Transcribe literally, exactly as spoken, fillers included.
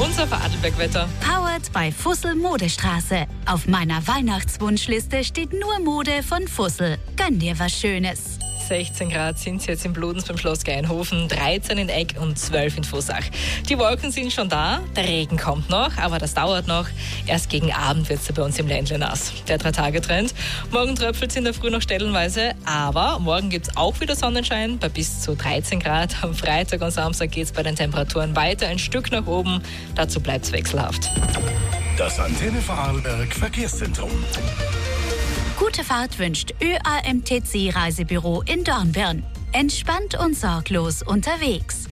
Unser Vorarlberg-Wetter. Powered bei Fussel Modestraße. Auf meiner Weihnachtswunschliste steht nur Mode von Fussel. Gönn dir was Schönes. sechzehn Grad sind es jetzt in Bludenz beim Schloss Geinhofen, dreizehn in Egg und zwölf in Vossach. Die Wolken sind schon da, der Regen kommt noch, aber das dauert noch. Erst gegen Abend wird es bei uns im Ländle nass. Der Drei-Tage-Trend. Morgen tröpfelt es in der Früh noch stellenweise, aber morgen gibt es auch wieder Sonnenschein bei bis zu dreizehn Grad. Am Freitag und Samstag geht es bei den Temperaturen weiter ein Stück nach oben. Dazu bleibt es wechselhaft. Das Antenne Vorarlberg Verkehrszentrum. Gute Fahrt wünscht Ö A M T C Reisebüro in Dornbirn. Entspannt und sorglos unterwegs.